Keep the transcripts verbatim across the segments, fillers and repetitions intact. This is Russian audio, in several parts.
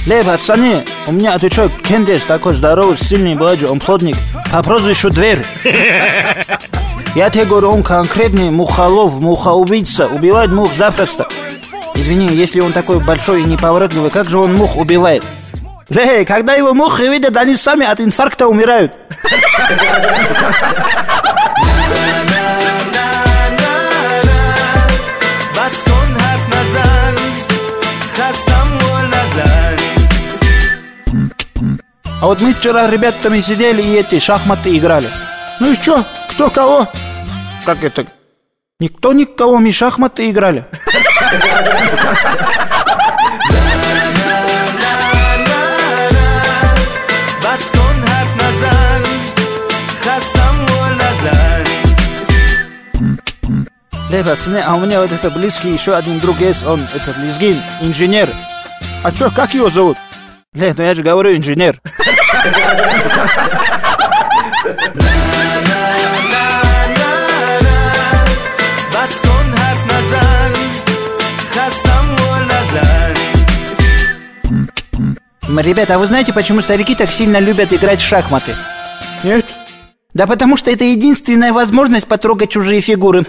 Ле, пацаны, у меня ты что, Кендес такой здоровый, сильный баджи, он плотник, по прозвищу Дверь. Я тебе говорю, он конкретный мухолов, мухоубийца, убивает мух запросто. Извини, если он такой большой и неповоротливый, как же он мух убивает? Ле, когда его мухи видят, они сами от инфаркта умирают. А вот мы вчера с ребятами сидели и эти шахматы играли. Ну и что? Кто кого? Как это? Никто никого, мы шахматы играли. Ле, пацаны, а у меня вот это близкий еще один друг есть, он, этот лезгин, инженер. А что, как его зовут? Ле, ну я же говорю, инженер. Ребята, а вы знаете, почему старики так сильно любят играть в шахматы? Нет. Да потому что это единственная возможность потрогать чужие фигуры.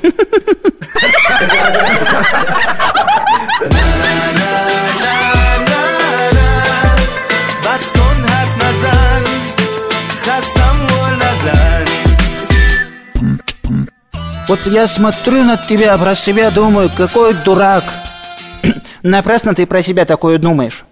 Вот я смотрю на тебя, про себя думаю, какой дурак. Напрасно ты про себя такое думаешь.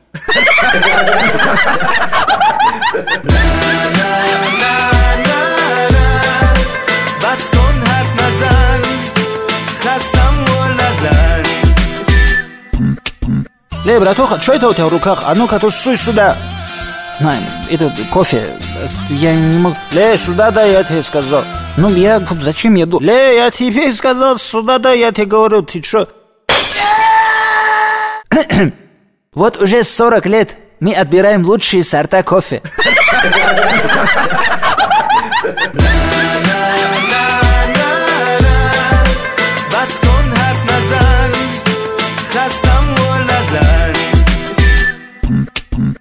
Ле, братуха, что это у тебя в руках? А ну-ка, тут суй сюда. На, это кофе. Я не могу. Ле, сюда дай, я тебе сказал. Ну, я... Зачем я думал? Ле, я тебе сказал, сюда дай, я тебе говорю. Ты что? Вот уже сорок лет мы отбираем лучшие сорта кофе.